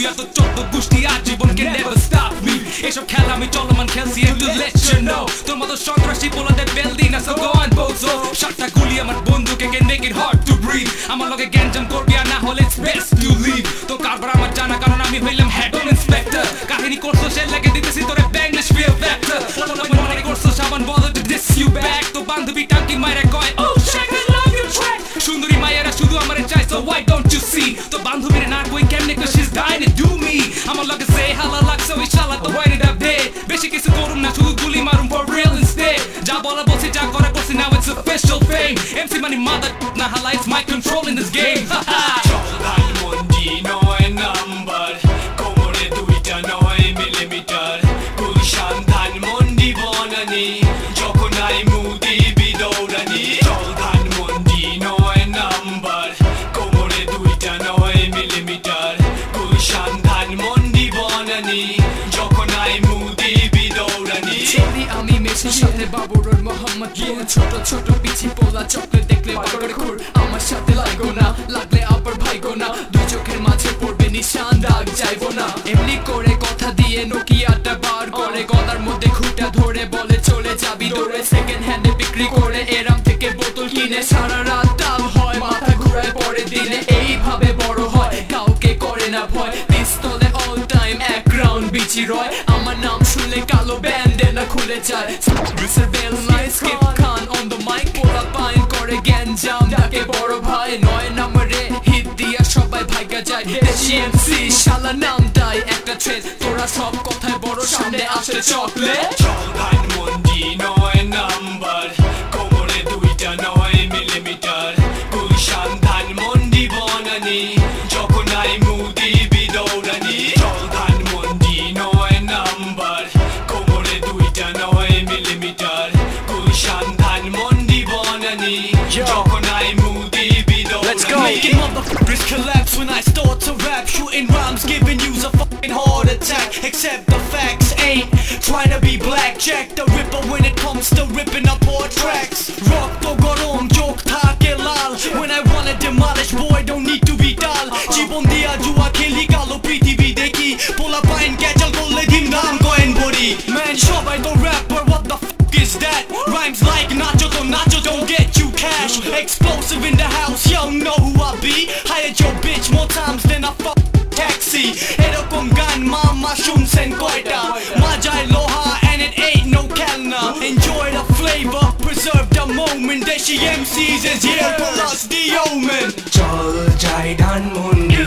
তুই এত চোদ্দ গোষ্ঠী আজীবন can never stop me এসব খেলা আমি চলমান খেলছি to let you know তোর মতো সন্ত্রাসী পোলাদের বেল দিই না so go on bozo সাতটা গুলি আমার বন্ধুকে can make it hard to breathe আমার লগে গ্যাঞ্জাম করবি আর না হলে it's best you leave তো কারবার আমার জানা কারণ আমি হইলাম head on inspector কাহিনী করছো সে লাগে দিতেছি তোরে ব্যাংলিশ ফিল ফ্যাক্টর মনে করছো সাবান বলো to diss you back তো বান্ধবী টাঙ্কি মাইরা কয় oh shit I love you track সুন্দরী মায়েরা শুধু আমারে চাই so why don't you see তো বান্ধবীরে না কই কেমনে cause she's dying to do me আমার লগে say hello like so inshallah তো wait it up there বেশি কিছু করুম না শুধু গুলি মারুম for real instead যা বলা বলছি যা করা করছি now it's official fame MC money mother না হালা it's my control in this game চল মন্ডি নয় নাম্বার কোমরে দুইটা 9 মিলিমিটার গুলশান ধানমন্ডি বনানি যখন আই মুদি বিদৌরানি চল ধানমন্ডি নয় নাম্বার কোমরে দুইটা 9 মিলিমিটার গুলশান ধানমন্ডি বনানি যখন আই মুদি বিদৌরানি চিনি আমি মেসির সাথে বাবুর মোহাম্মদ ছোট ছোট পিছি পোলা চকলেট দেখলে পাগড়ে খুর আমার সাথে লাগো না লাগলে আবার ভাইগো না দুই চোখের মাঝে পড়বে নিশান দাগ যাইবো না এমনি করে কথা দিয়ে নোকিয়াটা বার করে গলার মধ্যে খুঁটা ধরে বলে চলে যাবি দৌড়ে সেকেন্ড হ্যান্ডে বিক্রি করে এরাম থেকে বোতল কিনে সারা রাত তাল হয় মাথা ঘুরায় পরে দিনে এইভাবে বড় হয় কাউকে করে না ভয় পিস্তলে অল টাইম এক রাউন্ড বিচি রয় আমার নাম শুনলে কালো ব্যান্ডেনা খুলে যায় skip Khan on the mic পোলা পাইন করে গ্যাঞ্জাম ডাকে বড় ভাই 9 নম্বরে হিট দিয়া সবাই ভাইগা যায় দেশি এমসি শালা নামটাই একটা ট্রেড তোরা সব কথায় বড় সামনে আসে চকলেট চল ধানমন্ডি 9 নাম্বার কোমরে দুইটা 9 মিলিমিটার গুলশান ধানমন্ডি বনানি যখন আই মুদি বিদৌরানি চল ধানমন্ডি 9 নাম্বার কোমরে দুইটা 9 মিলিমিটার গুলশান ধানমন্ডি বনানি যখন আই মুদি বিদৌরানি Making motherfuckers collapse when I start to rap shooting rhymes giving you a fucking heart attack except the facts ain't trying to be black Jack the Ripper when it comes to ripping up all tracks rock to garom jok thake lal when I wanna demolish boy don't need to be dull জীবন দিয়া জুয়া খেলি কালো পৃথিবী দেখি পোলা pine ক্যাচাল করলে ধিম ধাম coin ভরি man সবাই তো rapper what the fuck is that rhymes like nacho to nacho don't get you cash explosive in the house yo know who I be hired your bitch more times than I fuck taxi এরকম গান মামা শুনছেন কয়টা মাজায় লোহা and it ain't no calna enjoy the flavor preserve the moment Deshi MCs is here plus the omen চল যাই ধানমন্ডি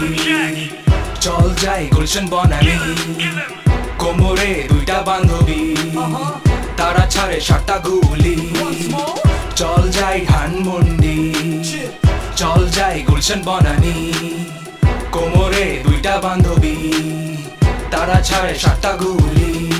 চল যাই গুলশান বনানি কোমরে দুইটা বান্ধবী তারা ছাড়ে 7টা গুলি চল যাই ধানমন্ডি চল যাই গুলশান বনানি কোমরে দুইটা বান্ধবী তারা ছাড়ে 7টা গুলি